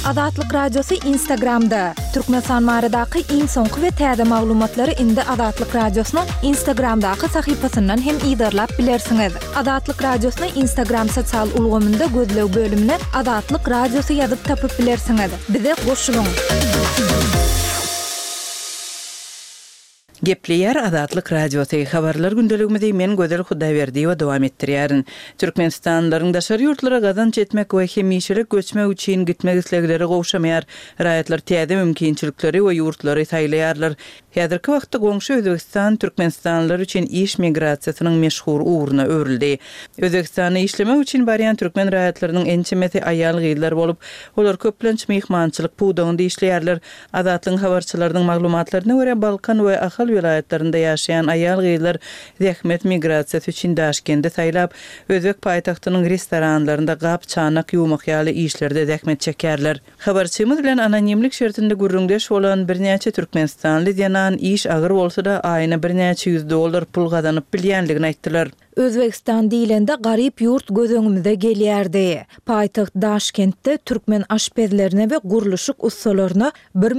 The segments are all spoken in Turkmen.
Azatlyk Radiosu Instagramda. Türkmenistan baradaky iň soňky we täze maglumatlary indi Azatlyk Radiosynyň Instagramdaky sahypasyndan hem ýa-da bilersiňiz. Azatlyk Radiosynyň Instagram sosial ulgamynda gözlew bölümine Azatlyk Radiosu ýazyp tapyp bilersiňiz. Bize goşulyň. Gepleyer Azatlyk Radiosu habarlar gündeligimizde men Gözel Hudaýberdi we dowam etdirýärin. Türkmenistanlaryň daşary ýurtlara gazanç etmek we hemişelik göçmek üçin gitmek islegleri gowşamaýar. Raýatlar täze mümkinçilikleri we ýurtlary saýlaýarlar. Häzirki wagtda goňşy Özbegistan türkmenistanlar üçin iş migrasiýasynyň meşhur uğruna örildi. Özbegistana işlemek üçin barýan türkmen raýatlarynyň ençemesi aýal gyýlar bolup, olar köplenç mehmançylyk puwdagynda işleýärler. Azatlyň habarçylarynyň maglumatlaryna görä Balkan we Ahal vilayetlerinde ýaşaýan aýal gyýlar zähmet migrasiýasy üçin Daşkende saýlap, Özbek paýtagtynyň restoranlarynda gap çanak ýuwmak ýaly işlerde zähmet çekýärler. Habarçymyz bilen anonimlik şertinde gurrundeş bolan birnäçe türkmenistanly ýanan iş agyr bolsa da aýyna birnäçe $100 pul gazanyp bilýänligini aýtdylar. Özbekistan dilinde garip yurt gözüňimize gelýärdi. Paýtaht Daşkentde türkmen aşpezlerine we guruluşyk ustalaryna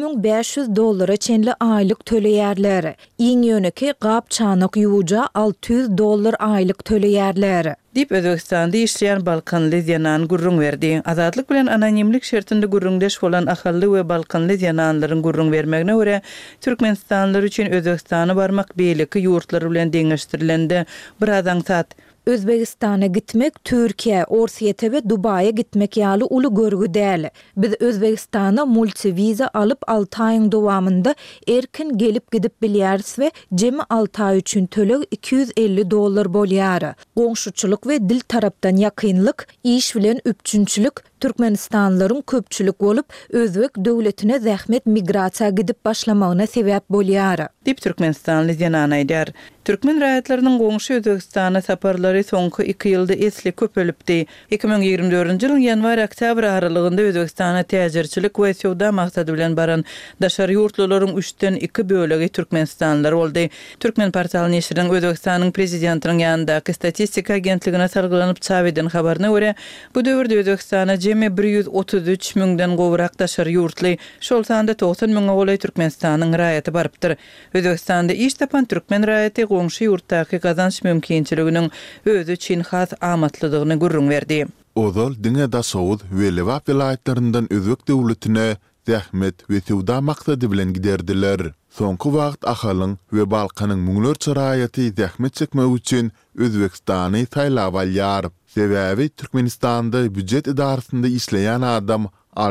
$1500 çenli aýlyk töleýärler. Iň ýöneki gap çanak ýuwuja $600 aýlyk töleýärler. Dip Özbekistanda işleyen Balkanly ýanan gurrun berdi. Azatlyk bilen anonimlik şertinde gurrundeş bolan ahally we Balkanly ýananlaryň gurrun bermegine görä Türkmenistanlar üçin Özbekistana barmak beýleki ýurtlary bilen deňeşdirilende birazdan sat. Özbegistana gitmek Türkiýe, Orsiýete we Dubaýa gitmek ýaly uly görgü däl. Biz Özbegistana multiviza alyp 6 aýyň dowamında erkin gelip gidip bilýäris we jemi 6 aý üçin töleg $250 bolýar. Goňşuçylyk we dil tarapdan ýakynlyk, iş bilen üpçünçilik Türkmenistanlaryň köpçülik bolup Özbek döwletine zähmet migrasiýa gidip başlamagyna sebäp bolýar. Dip Türkmenistanly ýanan aýdar. Türkmen raýatlarynyň goňşy Özbegistana saparlary soňky 2 ýylda esli köpelipdi. 2024-nji ýylyň ýanwar-oktýabr aralygynda Özbegistana täjirçilik we sowda maksady bilen baran daşary ýurtlaryň 3-den 2 bölegi türkmenistanlar boldy. Türkmen portaly neşriniň Özbegistanyň prezidentiniň ýanyndaky statistika agentligine salgylanyp çap eden habaryna görä, bu döwürde Özbegistana jemi 133 000-den gowrak daşary ýurtly, şol sanda 90 000 goly Türkmenistanyň raýaty barypdyr. Özbegistanda iş tapan türkmen raýaty goňşy ýurtdaky gazanç mümkinçiliginiň özü üçin has amatlydygyny gurrun berdi. Ozal diňe da Sowud we Lewap vilayetlerinden Özbek döwletine zähmet we sowda maksady bilen giderdiler. Soňky wagt ahalyň we Balkanyň muňlarça raýaty zähmet çekmek üçin Özbekistany saýlap alýar. Sebäbi Türkmenistanda büdjet idarasynda işleýän adam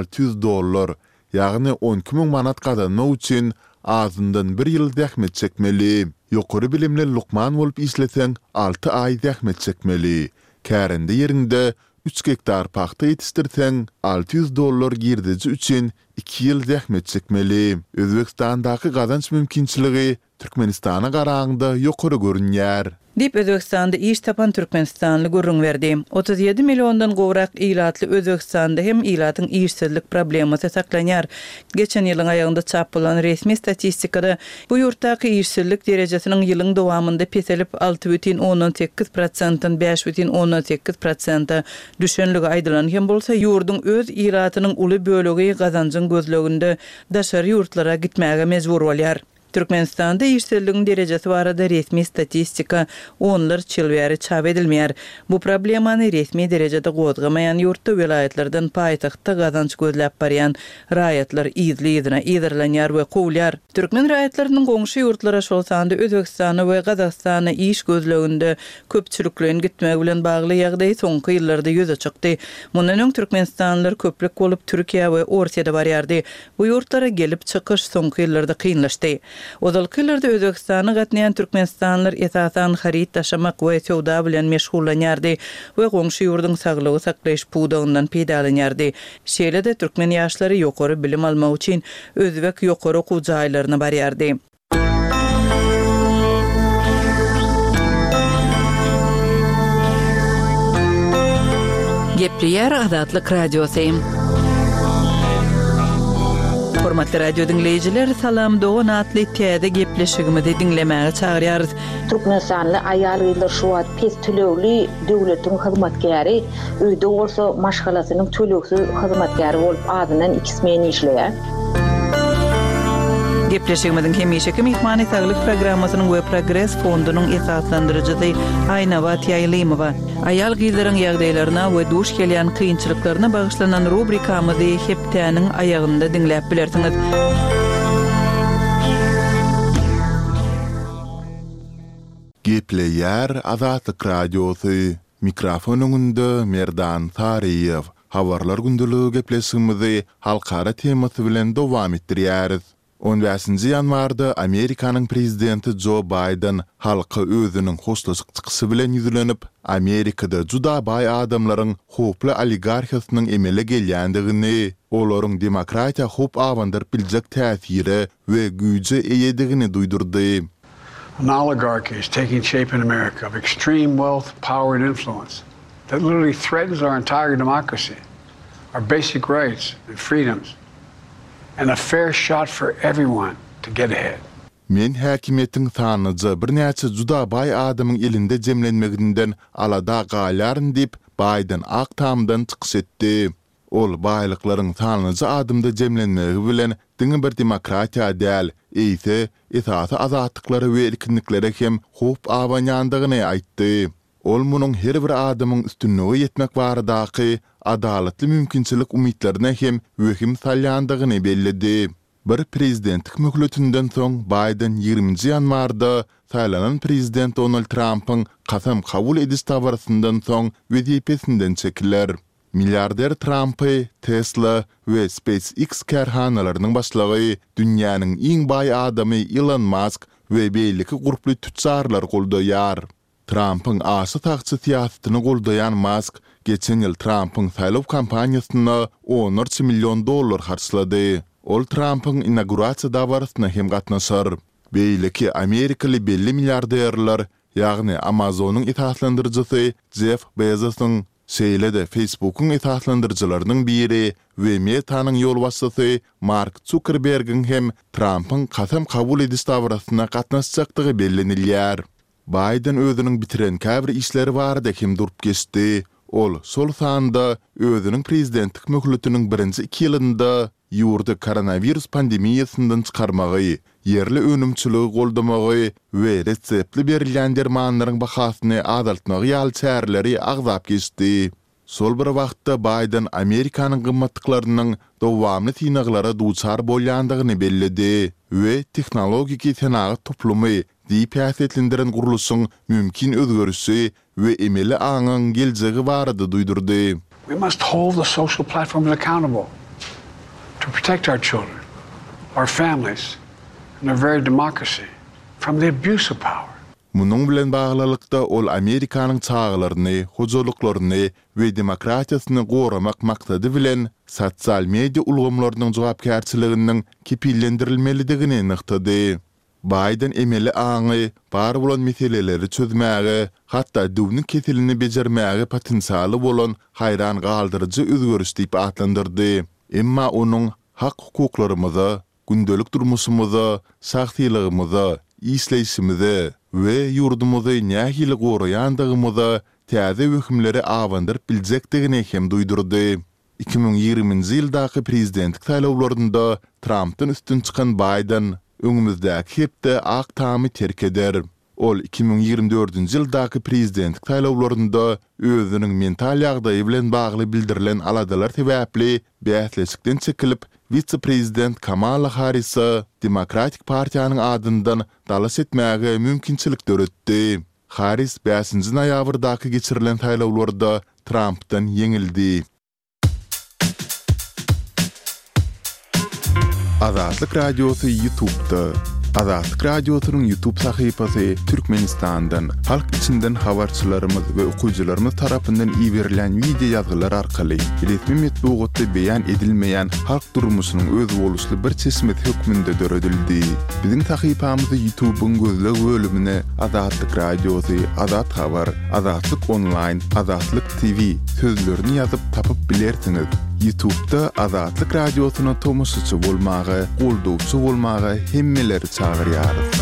$600, ýagny 12 000 manat gazanmak üçin azyndan 1 ýyl zähmet çekmeli. Ýokary bilimli Lukman bolup işleseň 6 aý zähmet çekmeli. Kärende ýerinde 3 hektar paxta ýetişdirseň $600 girdici üçin 2 ýyl zähmet çekmeli. Özbekistandaky gazanç mümkinçiligi Türkmenistana garaňda ýokary görünýär. Dip Özbekistanda iş tapan Türkmenistanly gurrun berdi. 37 milliondan gowrak ilatly Özbekistanda hem ilatyň işsizlik problemasy saklanýar. Geçen ýylyň aýagynda çap bolan resmi statistikada bu ýurtdaky işsizlik derejesiniň ýylyň dowamında peselip 6,18%-dan 5,18% düşenligi aýdylan hem bolsa ýurdun öz ilatynyň uly bölegi gazanjyň gözleginde daşary ýurtlara gitmäge mejbur bolýar. Türkmenistanda işsizligiň derejesi barada resmi statistika onlar çylbäri çap edilmeýär. Bu problemany resmi derejede gozgamayan ýurtda vilayetlerden paýtagtda gazanç gözläp barýan raýatlar ýyzyna ýyzyrlanýar we kowlýar. Türkmen raýatlarynyň goňşy ýurtlara şol sanda Özbekistana we Gazakstana iş gözleginde köpçüliklen gitmek bilen bagly ýagdaý soňky ýyllarda ýüze çykdy. Mundan Türkmenistanlylar köplik bolup Türkiýe we Orsiýede barýardy. Bu ýurtlara gelip çykyş soňky ýyllarda kynlaşdy. Ozalkylarda Özbekistana gatnaýan türkmenistanlylar esasan harit taşamak we sowda bilen meşgullanýardy we goňşy ýurduň saglygy saklaýyş puwdagyndan peýdalanýardy. Şeýle-de türkmen ýaşlary ýokary bilim almak üçin Özbek ýokary okuw jaýlaryna barýardy. Gepleyer Azatlyk Radiosu. Hormatly radio dinleyijiler, salam Doğan atly täze gepleşigimizi dinlemäge çagyrýarys. Türkmenistanly aýal gyzlar şu wagt pes tölegli döwletiň hyzmatkäri, öýde bolsa maşgalasynyň töleksiz hyzmatkäri bolup adynan 2 men işleýär. Gepleşigimizin hemişeki mihmany saglyk programmasynyň we Progress fondunyň esaslandyrjysy Aýnabat Ýaýlymowa aýal gyzlaryň ýagdaýlaryna we duş gelýän kynçylyklaryna bagyşlanan rubrikamyzy hepdäniň aýagynda dinläp bilersiňiz. Gepleýär Azatlyk Radiosy. Mikrofonuňda Merdan Tariýew. Habarlar gündeligi gepleşigimizi halkara temasy bilen dowam etdirýäris. 15 ýanwarda Amerikanyň prezidenti Joe Biden halka özüniň hoşlaşyk çykysy bilen ýüzlenip, Amerikada juda baý adamlaryň hoply oligarhiýasynyň emele gelýändigini, olaryň demokratiýa hop awandyryp biljek täsiri we güýje eýedigini duýdurdy. An oligarchy is taking shape in America of extreme wealth, power, and influence that literally threatens our entire democracy, our basic rights and freedoms, and a fair shot for everyone to get ahead. Men häkimiýetiň sanyjy bir näçe juda baý adamyň elinde jemlenmeginden alada gaýlaryn diýip Biden ak tamdan çykyş etdi. Ol baýlyklaryň sanyjy adamda jemlenmegi bilen diňe bir demokratiýa däl, eýse esasy azatlyklary we erkinliklere hem hop awanýandygyny aýtdy. Ol munyň her bir adamyň üstünlügi ýetmek baradaky adalatly mümkinçilik umytlaryna hem wehim salýandygyny bellidi. Bir prezidentlik möhletünden soň Biden 20 ýanwarda saýlanan prezident Donald Trump'yň kasam kabul ediş tabarasyndan soň wezipesinden çekiler. Milyarder Trump'y Tesla we SpaceX kerhanalarynyň başlygy, dünýäniň iň baý adamy Elon Musk we beýleki guruply tüçarlar goldaýar. Trump'yň aşy taçy siýasatyny goldaýan Musk geçen ýyl Trump'yň saýlaw kampaniýasyna $10 milyon harçlady. Ol Trump'yň inaugurasiýa dawaryna hem gatnaşar. Beýleki Amerikaly belli milyarderler, ýagny Amazonyň itaatlandyrjysy Jeff Bezos'yň şeýle-de Facebook'un itaatlandyrjylarynyň biri we Meta'nyň ýolbaşçysy Mark Zuckerberg'in hem Trump'yň kasam kabul ediş dawrasyna gatnaşjakdygy bellenilýär. Biden özüniň bitiren käbir işleri barada hem durup geçdi. Ol sol sanda özüniň prezidentlik möhletiniň birinji 2 ýylynda ýurda koronavirus pandemiýasyndan çykarmagy, yerli önümçiligi goldamagy we reseptli berilýän dermanlaryň bahasyny azaltmagy ýaly çäreleri agzap geçdi. Sol bir wagtda Biden Amerikanyň gymmatlyklarynyň dowamly synaglara duçar bolýandygyny belledi we tehnologik ýetnagy toplumy diýip gurulusyň mümkin özgörüşi we emeli aňyň geljegi barada duýdurdy. We must hold the social platforms accountable to protect our children, our families, and our very democracy from the abuse of power. Munyň bilen baglykda ol Amerikanyň çağlaryny, hojalyklaryny we demokratiýasyny goramak maksady bilen sosial media ulgamlarynyň jogapkärçiliginiň kepillendirilmelidigini nyktady. Biden emeli aňy bar bolan meseleleri çözmäge, hatda döwrüň kesilini bejermäge potensialy bolan haýran galdyrjy özgörüş diýip atlandyrdy. Emma onuň hak hukuklarymyza, gündelik durmuşymyza, şahsylygymyza, işleýişimize we ýurdumyzy nähili goraýandygymyza täze hökümleri awandyryp biljekdigini hem duýdurdy. 2020-nji ýyldaky prezidentlik saýlawlarynda Trump'dan üstün çykan Biden öňümüzdäki hepde ak tamy terk eder. Ol 2024-nji ýyldaky prezidentlik saýlawlarynda özüniň mental ýagdaýy bilen bagly bildirilen aladalar sebäpli bäsleşikden çekilip, vice-prezident Kamala Harris'a Demokratik Partiýanyň adyndan dalaş etmäge mümkinçilik döretdi. Harris 5-nji noýabrdaky geçirilen saýlawlarda Trump'dan yeňildi. Azatlyk Radiosy YouTube'da. Azatlyk Radiosynyň YouTube sahypasy Türkmenistandan, halk içinden habarçylarymyz we okuyjylarymyz tarapyndan iýerilen video ýazgylar arkaly resmi metbuatda beýan edilmeýän halk durmuşynyň öz boluşly bir çeşmet hökmünde döredildi. Biziň sahypamyzy YouTube'un gözleg bölümine Azatlyk Radiosy, Azat Habar, Azatlyk Online, Azatlyk TV sözlerini ýazyp tapyp bilersiňiz. YouTube'da Azatlyk Radiosyna tomusçy bolmagy, goldupçy bolmagy hemmeleri çagyrýarys.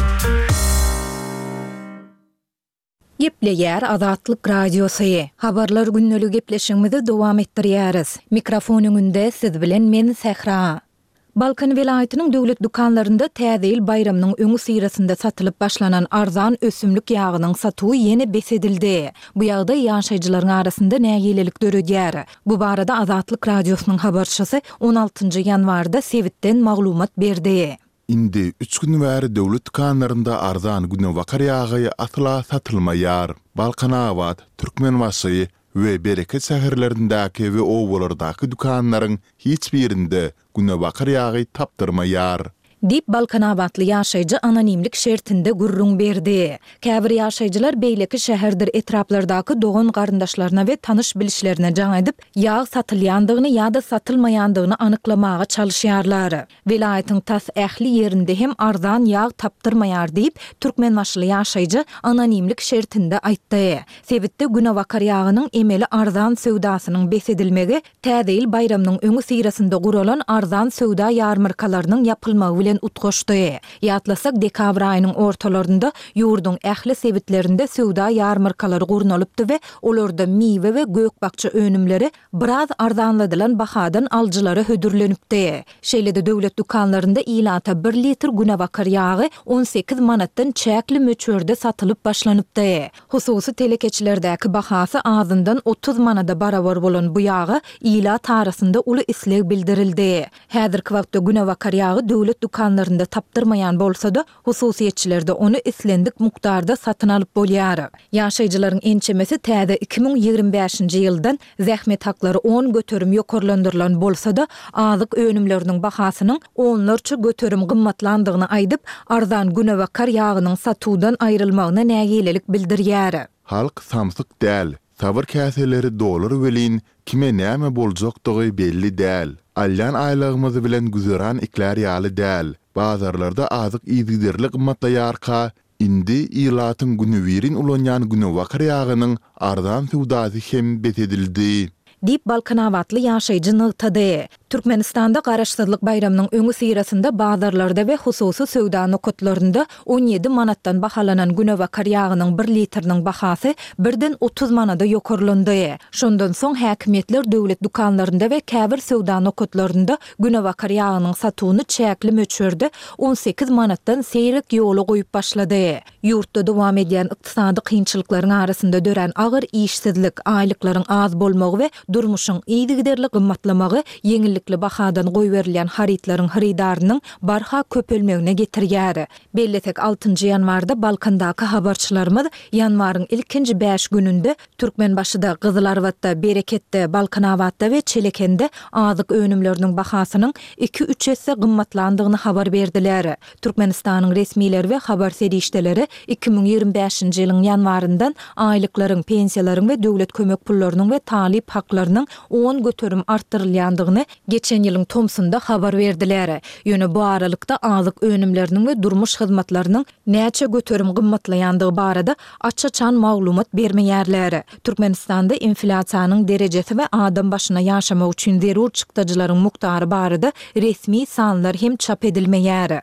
Gepleýär Azatlyk Radiosy. Habarlar günnälik gepleşigimizi dowam etdirýäris. Mikrofon öňünde siz bilen men Sehra. Balkan welaýatynyň döwlet dukanlarynda täze bayramynyň öňü syrasynda satylyp başlanan arzan ösümlük ýagynyň satygy ýene besedildi. Bu ýagda ýaşaýjylaryň arasynda nägilelik döredýär. Bu barada Azatlyk Radiosynyň habarçysy 16 ýanwarda Sewitden maglumat berdi. Indi 3 gün bäri döwlet dukanlarynda arzan güne wakar ýagy atla satylmaýar. Balkanawat, Türkmenbaşy we Bereket şäherlerindäki we owalardaky dukanlaryň hiç birinde güne wakar ýagy tapdyrmaýar. Dip Balkanawatly ýaşaýjy anonimlik şertinde gurrun berdi. Käbir ýaşaýjylar beýleki şäherdir etraplardaky dogan garyndaşlaryna we tanış bilişlerine jaň edip, ýag satylýandygyny ýa-da satylmaýandygyny anyklamaga çalışýarlar. Welaýatyň tas ähli ýerinde hem arzan ýag tapdyrmaýar diýip türkmenbaşly ýaşaýjy anonimlik şertinde aýtdy. Sebitde güne wakar ýagynyň emeli arzan söwdasynyň besedilmegi täze bayramynyň öňü syrasynda guralan arzan söwda ýarmyrkalarynyň ýapylmagy utgoşdy. Ýatlasak dekabr aýynyň ortalarynda ýurdun ähli sebitlerinde söwda ýarmyrkalary gurnalypdy we olarda miwe we gökbakça önümleri biraz arzanladylan bahadan aljylary hödürlenipdi. Şeýlede döwlet dukanlarynda ilata 1 litr güne wakar ýagy 18 manatdan çäkli möçörde satylyp başlanypdy. Hususy telekeçilerdäki bahasy azyndan 30 manada barabar bolan bu ýagy ilat arasynda uly isleg bildirildi. Häzirki wagtda güne wakar ýagy döwlet dukanlarynda tapdyrmaýan bolsa-da, hususiýetçiler onu islendik mukdarda satyn alyp bolýar. Ýaşaýjylaryň ençemesi täze 2025-nji ýyldan zähmet haklary 10 göterim ýokarlandyrylan bolsa-da, azyk önümleriniň bahasynyň onlarça göterim gymmatlandygyny aýdyp, arzan güne wakar ýagynyň satuwdan aýrylmagyna nägilelik bildirýär. Halk samsyk däl, sabır käseleri dolar welin kime näme boljakdygy belli däl. Alyan aýlygymyzy bilen güzeran ikler ýaly däl. Bazarlarda azyk ýygyderlik gymmatlaýarka, indi ýylatyň günüwirin ulanýan güne wakar ýagynyň arzan söwdasy hem besedildi. Dip Balkanawatly ýaşaýjy nygtady. Türkmenistanda garaşsyzlyk bayramynyň öňü syrasynda bazarlarda we hususy söwda nokatlarynda 17 manatdan bahalanan güne wakar ýagynyň 1 litriniň bahasy birden 30 manada ýokarlandy. Şondan soň häkimetler döwlet dukanlarynda we käbir söwda nokatlarynda güne wakar ýagynyň satywyny çäkli möçörde 18 manatdan seýrek ýoly goýup başlady. Ýurtda dowam edýän ykdysady kynçylyklaryň arasynda dören agyr işsizlik, aýlyklaryň az bolmagy we durmuşyň ýygyderlik gymmatlamagy yeňillikli bahadan goýberilýän haritlaryň haridarynyň barha köpelmegine getirýär. Belletek 6 ýanwarda Balkandaky habarçylarymyz ýanwaryň ilkinji 5 gününde Türkmenbaşyda, Gyzylarwatda, Bereketde, Balkanawatda we Çelekende azyk önümleriniň bahasynyň 2-3 esse gymmatlandygyny habar berdiler. Türkmenistanyň resmileri we habar serişdeleri 2025-nji ýylyň ýanwaryndan aýlyklaryň, pensiýalaryň we döwlet kömek pullarynyň we talip haklarynyň 10 göterim arttyrylýandygyny geçen ýylyň tomsunda habar berdiler. Ýöne bu aralykda azyk önümleriniň we durmuş hyzmatlarynyň näçe göterim gymmatlaýandygy barada açça-çan maglumat bermeýärler. Türkmenistanda inflasiýanyň derejesi we adam başyna ýaşamak üçin zerur çykdyjylaryň muktary barada resmi sanlar hem çap edilmeýär.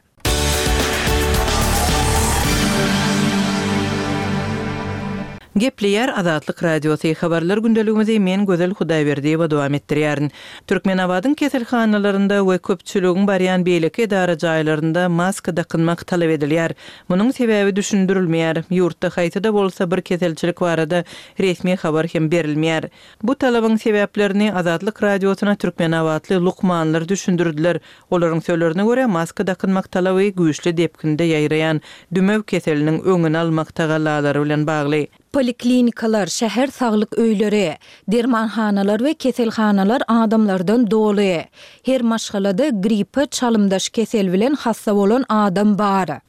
Gepleýär Azatlyk Radiosy habarlar gündeligimizi men Gözel Hudaýberdiýewa dowam etdirýärin. Türkmenawadyň keselhanalarynda we köpçüligiň barýan beýleki edara jaýlarynda maska dakynmak talap edilýär. Munyň sebäbi düşündirilmeýär. Ýurtda haýsy-da bolsa bir keselçilik barada resmi habar hem berilmeýär. Bu talabyň sebäplerini Azatlyk Radiosyna türkmenawatly lukmanlar düşündirdiler. Olaryň söýlerine görä maska dakynmak talaby güýçli depkinde ýaýraýan dümew keseliniň öňüni almakda galalary bilen bagly. Poliklinikalar, şäher saglyk öýleri, dermanhanalar we keselhanalar adamlardan doly. Her maşgalada gripi, çalymdaş kesel bilen hassa bolan adam bar.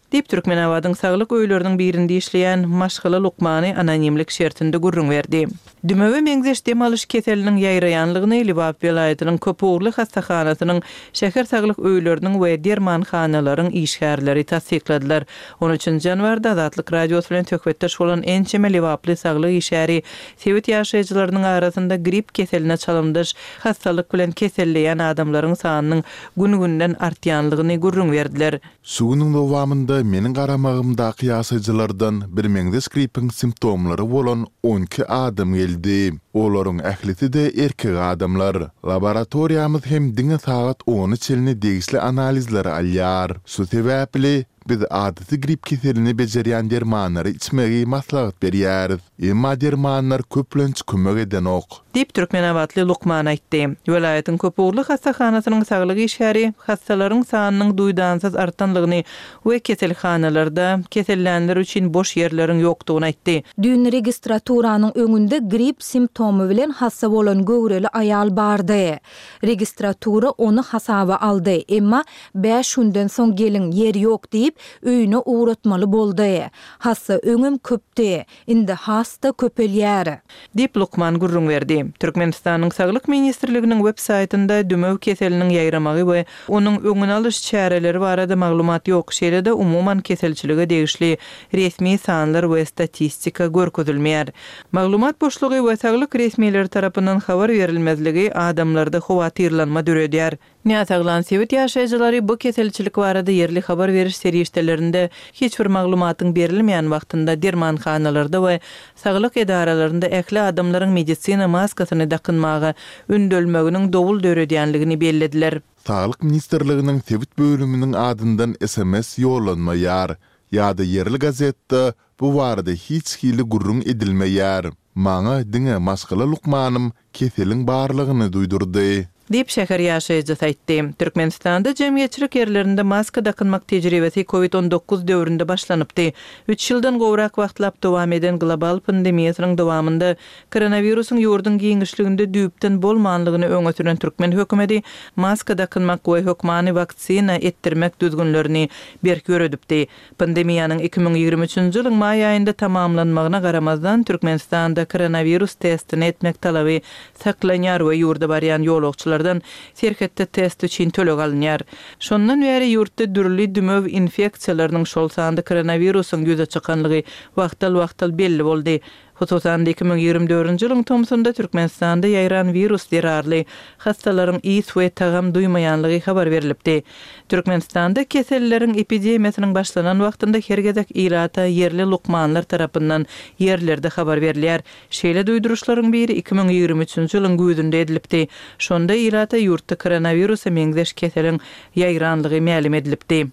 Dip Türkmenabadyň saglyk öýleriniň birinde işleýän Maşgala Lukmany anonimlik şertinde gurrun berdi. Dümöwe meňzeş dem alyş keseliniň ýaýraýanlygyny Libap welaýatynyň Köpugly hastahanasynyň şäher saglyk öýleriniň we dermanhanalaryň işgärleri tasdikladylar. 13 ýanwarda Azatlyk radiosu bilen töhbetdeş bolan ençeme Libaply saglyk işäri Sewit ýaşaýjylarynyň arasynda grip keseline çalymdyş hastalyk bilen keselleýän adamlaryň sanynyň gün-günden artýanlygyny gurrun berdiler. Sugynyň dowamynda meniň garamagymdaky ýaşaýjylardan bir meňzeş gripin simptomlary bolan 12 adam geldi. Olaryň ählisi de erkek adamlar. Laboratoriýamyz hem diňe saat 10 çelini degisli analizler alýar. Şu sebäpli biz adaty grip keselini bejerýän dermanlary içmegi maslahat berýäris. Emma dermanlar köplenç kömek eden ok. Dip Türkmenabatly Lukman aýtdy. Welaýatyň Köpugly hastahanasynyň saglyk işgäri hastalaryň sanynyň duýdansyz artanlygyny we keselhanalarda kesellänler üçin boş ýerleriň ýokdugyny aýtdy. Dün registraturanyň öňünde grip simptomy bilen hassa bolan göwreli aýal bardy. Registratura onu hasaba aldy, emma 5 günden soň gelin ýeri ýok diýip öýüne uğratmaly boldy. Hassa öňüm köpdi, indi hasta köpelýär. Dip Lukman gurrun berdi. Türkmenistanyň saglyk ministrliginiň web saýtynda dümöw keseliniň ýaýramagy we onuň öňüne alyş çäreleri barada maglumat ýok. Şeýle-de umuman keselçilige degişli resmi sanlar we statistika görkezilmeýär. Maglumat boşlugy we saglyk resmiýetleri tarapyndan habar berilmezligi adamlarda howatyrlanma döredýär. Näsaglan Sewit ýaşaýjylary bu keselçilik barada ýerli habar beriş serýişdelerinde hiç bir maglumatyň berilmeýän wagtynda dermanhanalarda we saglyk edaralarynda ähli adamlaryň medisina maskasyny dakynmagy ündölmeginiň dowul döredýänligini bellediler. Saglyk ministrliginiň Sewit bölüminiň adyndan SMS ýollanmaýar. Ýa-da ýerli gazetde bu barada hiç hili gurrun edilmeýär. Maňa diňe Maşgala Lukmanym keseliň barlygyny duýdurdy. Dip şäher ýaşaýjy aýtdy. Türkmenistanda jemgyýetçilik ýerlerinde maska dakynmak tejribesi COVID-19 döwründe başlanypdy. 3 ýyldan gowrak wagtlap dowam eden global pandemiýasynyň dowamynda koronawirusyň ýurdun giňişliginde düýpden bolmanlygyny öňe süren Türkmen hökümeti maska dakynmak we hökmany waksina etdirmek düzgünlerini berk göredipdi. Pandemiýanyň 2023-nji ýylyň may aýynda tamamlanmagyna garamazdan Türkmenistanda koronawirus testini etmek talaby saklanýar we ýurda barýan ýolagçylar serhetde test üçin tölek alınýar. Şondan beri ýurtda dürli dümöw infeksiýalarynyň şol sanda koronawirusyň ýüze çykanlygy wagtal belli boldy. Hususan 2024-nji ýylyň Tomsonda Türkmenistanda ýaýran virus derarly hastalaryň iýs we tagam duýmaýanlygy habar berilipdi. Türkmenistanda keselleriň epidemiýasynyň başlanan wagtynda hergedek ilata ýerli lukmanlar tarapyndan ýerlerde habar berilýär. Şeýle duýduruşlaryň biri 2023-nji ýylyň güýdünde edilipdi. Şonda ilata ýurtda koronawirusa meňzeş keseliň ýaýranlygy ma'lum edilipdi.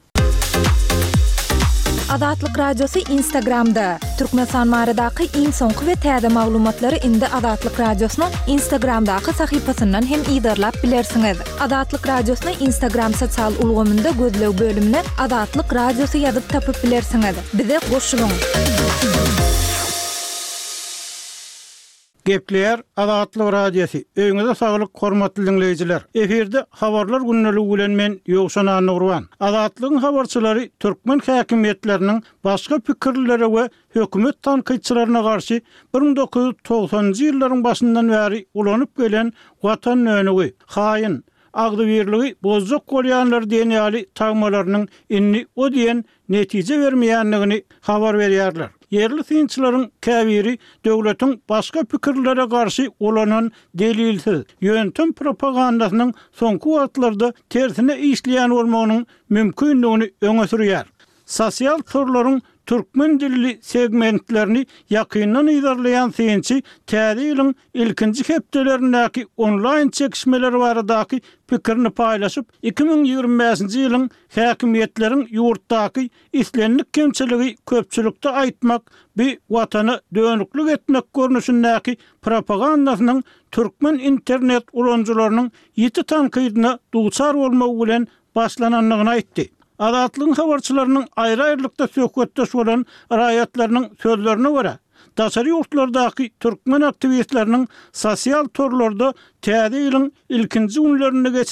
Azatlyk radiosu Instagramda. Türkmenistan maradaky iň soňky we täze maglumatlary indi Azatlyk radiosynyň Instagramdaky sahypasyndan hem ýydarlap bilersiňiz. Azatlyk radiosyny Instagram sosial ulgamynda gözlew bölümine Azatlyk radiosu ýazyp tapyp bilersiňiz. Bize goşulyň. Gepler Azatlyk radiosu. Öňüňizde saglyk hormatly dinleýijiler. Eferde habarlar günneligi bilen men Ýogşan Nurwan. Azatlygyň habarçylary türkmen häkimetleriniň başga pikirleri we hökümet tanqidçilerine garşy 1990-njy ýyllaryň başyndan bäri ulanyp gelen watan önügi, haýyn, agdybirligi, bozjak bolýanlar diýenýäli tagmalarynyň inni o diýen netije bermeýänligini habar berýärler. Yerli synçylaryň käbiri döwletiň başga pikirlere garşy olanan delilsiz ýöntem propagandasynyň soňky wagtlarda tersine işleýän bolmagynyň mümkinligini öňe sürýär. Sosial torlaryň türkmen dilli segmentlerini yakından idarlayan synçy täze ýylyň ilkinji hepdelerindäki online çekişmeler baradaki pikirini paylaşyp 2025-nji ýylyň häkimetleriň ýurtdaky islenlik kemçiligi köpçülükde aýtmak bir watany dönüklik etmek görnüşindäki propagandasynyň türkmen internet ulanjylarynyň ýiti tankydyna duçar bolmagy bilen başlananlygyny aýtdy. Azatlygyň habarçylarynyň aýry-aýrylykda söhbetdeş bolan raýatlarynyň sözlerine görä, daşary ýurtlardaky türkmen aktivistleriniň sosial torlarda täze ýylyň ilkinji günlerini geçiren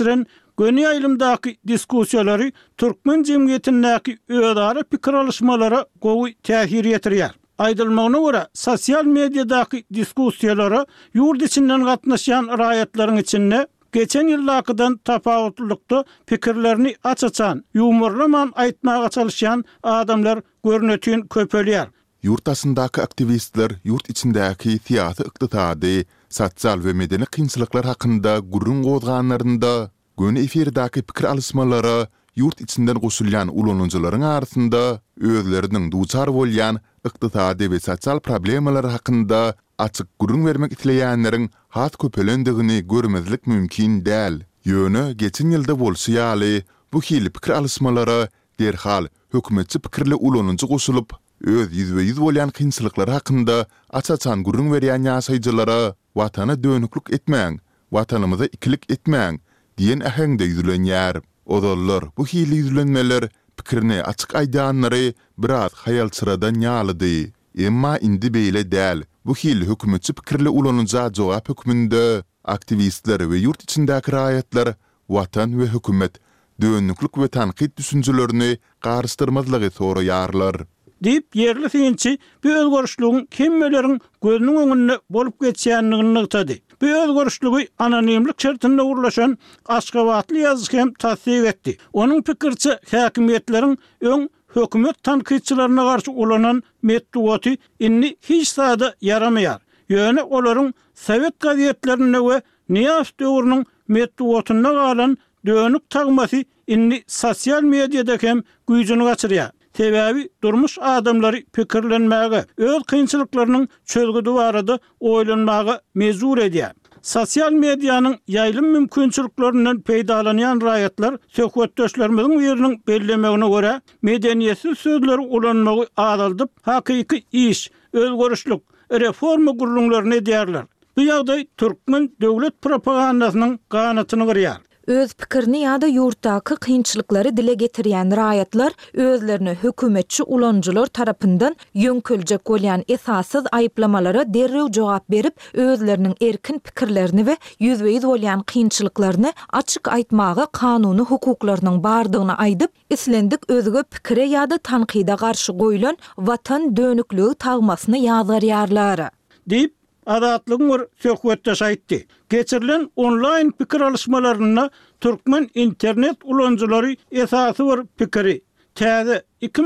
göni aýlymdaky diskussiýalary türkmen jemgyýetindäki öýdara pikir alışmalara gowy täsir ýetirýär. Aýdylmagyna görä, sosial mediadaky diskussiýalara ýurt içinden gatnaşan raýatlaryň içinde geçen ýyllakydan tapawutlykda pikirlerini açaçan, ýumurlaman aýtmaga çalışan adamlar görnetýän köpelýär. Yurtasındaky aktivistler yurt içindäki siýasy, ykdysady, sosial we medeni kynçylyklar hakynda gurrun gozganlarynda göni efirdaky pikir alışmalara yurt içinden goşulýan ulanjylaryň arasynda özleriniň duçar bolýan ykdysady we sosial problemalar hakynda açyk gurrun bermek isleýänleriň hat köpelendigini görmezlik mümkin däl. Ýöne geçen ýylda bolsa ýaly bu hili pikir alışmalara derhal hökümetçi pikirli ulanjy goşulup öz ýüzbe-ýüz bolýan kynçylyklar hakynda açaçan gurrun berýän ýaşaýjylara watana dönüklük etmäň, watanymyza ikilik etmäň diýen äheňde ýüzlenýär. Odallar bu hili ýüzlenmeler pikirini açyk aýdanlary biraz haýalçyradan ýalydy. Emma indi beýle däl. Bu hili hökümetçi pikirli ulanjy jogap hökmünde aktivistler we ýurt içindäki raýatlar watan we hökümet dönüklük we tanqid düşünjelerini garşdyrmazlygy soraýarlar. Dip yerli fiňçi bu özgörüşlüğün kemmelerin gözünün öňünde bolup geçýändigini nykdy. Bu özgörüşlügi anonimlik şertinde urlaşan Aşgabatly ýazgy hem tasdiq etdi. Onuň pikirçi häkimetleriň öň hökümet tanqidçilerine garşy ulanan metduaty inni hiç sada yaramaýar. Ýöne olaryň Sowet gazetlerinde we Niýas döwrüniň metduatynda galan dönük tagmasy inni sosial mediada hem güýjüni gaçyrýar. Sebäbi durmuş adamlary pikirlenmäge, öz kynçylyklarynyň çözgüdi barada oýlanmaga mezur edýär. Sosial medianyň ýaýlym mümkinçiliklerinden peýdalanýan raýatlar söhbetdeşlerimiziň ýeriniň bellemegine görä medeniýetsiz sözleri ulanmagy adaldyp hakyky iş, özgörüşlük, reforma gurrunlaryny edýärler. Bu ýagdaý türkmen döwlet propagandasynyň ganatyny gyrýar. Öz pikirini ýa-da ýurtdaky kynçylyklary dile getirýän raýatlar özlerini hökümetçi ulanjylar tarapyndan ýönküljek bolýan esassız aýyplamalara derrew jogap berip özleriniň erkin pikirlerini we ýüzbe-ýüz bolýan kynçylyklaryny açyk aýtmaga kanuny hukuklarynyň bardygyny aýdyp islendik özüge pikire ýa-da tanqida garşy goýulan watan dönüklügi tagmasyny ýazarýarlar. Dip adatlygyň bir söhbetdeş aýtdy. Geçirilen online pikir alışmalarına türkmen internet ulanjylary esasy bir pikiri. Täze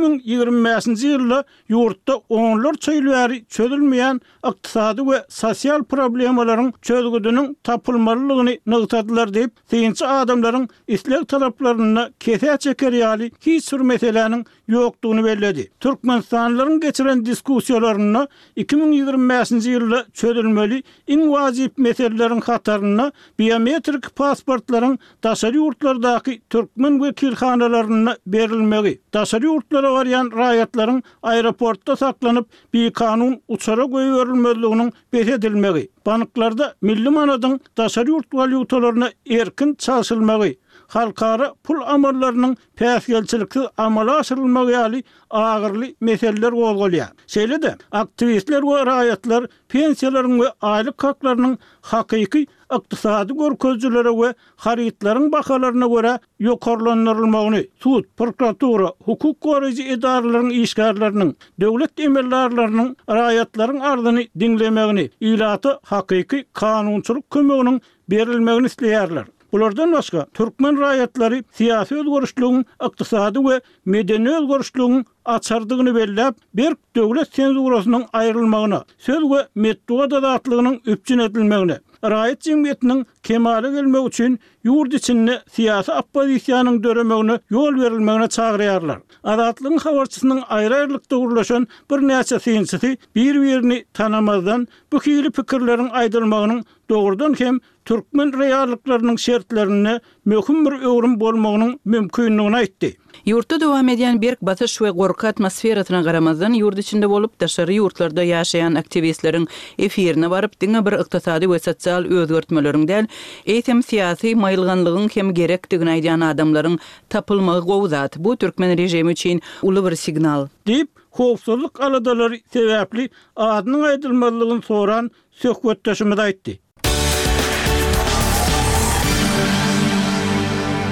2025-nji ýylda ýurtda onlar çöýlüleri çözülmeýän ykdysady we sosial problemalaryň çözgüdiniň tapylmalylygyny nygtadylar diýip, synçy adamlaryň isleg talaplaryna kese çeker ýaly hiç bir meseleniň ýokdugyny belledi. Türkmenistanlylaryň geçiren diskussiýalaryna 2025-nji ýylda çözülmeli iň wajyp meseleleriň hataryna biometrik pasportlaryň daşary ýurtlardaky türkmen wekilhanalaryna berilmegi, daşary ýurtlara barýan raýatlaryň aeroportda saklanyp bir kanun uçara goýurilmezliginiň besedilmegi, banklarda milli manadyň daşary ýurt valyutalaryna erkin çalşylmagy, halkara pul amarlarynyň päsgelçilikli amala aşyrylmagy ýaly agyrly meseleler gozgalýar. Şeýle-de aktivistler we raýatlar pensiýalaryň we aýlyk haklarynyň hakyky ykdysady görkezjilere we haritlaryň bakalaryna görä ýokarlandyrylmagyny, sud, prokuratura, hukuk goraýjy edaralaryň işgärleriniň, döwlet emellerleriniň raýatlaryň ardyny dinlemegini, ilaty hakyky kanunçylyk kömeginiň berilmegini isleýärler. Bulardan başga türkmen raýatlary siýasy özgörüşlügiň, ykdysady we medeni özgörüşlügiň açardygyny belläp, bir döwlet senzurasynyň aýrylmagyna, söz we metduat azatlygynyň üpçün edilmegine, raýat jemgyýetiniň kemale gelmek üçin ýurt içinde siýasy oppozisiýanyň döremegine ýol berilmegine çagyrýarlar. Azatlygyň habarçysynyň aýry-aýrylykda urlaşan bir näçe synçysy bir-birini tanamazdan bu hili pikirleriň aýdylmagynyň dogrudan hem türkmen reallyklarynyň şertlerine möhüm bir öwrüm bolmagynyň mümkinligini aýtdy. Ýurtda dowam edýän berk batyş we gorky atmosferasyna garamazdan ýurt içinde bolup daşary ýurtlarda ýaşaýan aktivistleriň efirine baryp diňe bir ykdysady we sosial özgörtmeleriň däl, eýtem siýasy maýylganlygyň hem gerekdigini aýdýan adamlaryň tapylmagy gowzat. Bu türkmen rejimi üçin uly bir signal. Dip howpsuzlyk aladalary sebäpli adynyň aýdylmalygyny soran söhbetdeşimiz aýtdy.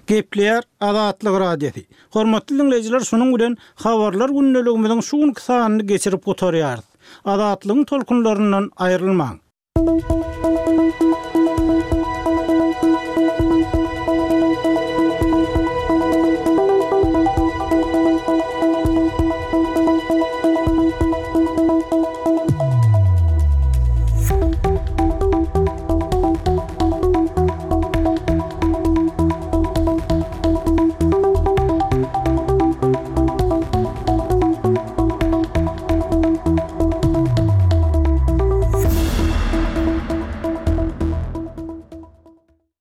Gepleýär Azatlyk radiosi. Hormatly dinleyijiler, şonuň bilen habarlar günneligimiziň şuň kysanyny geçirip gotarýarys. Azatlygyň tolkunlaryndan aýrylmaň.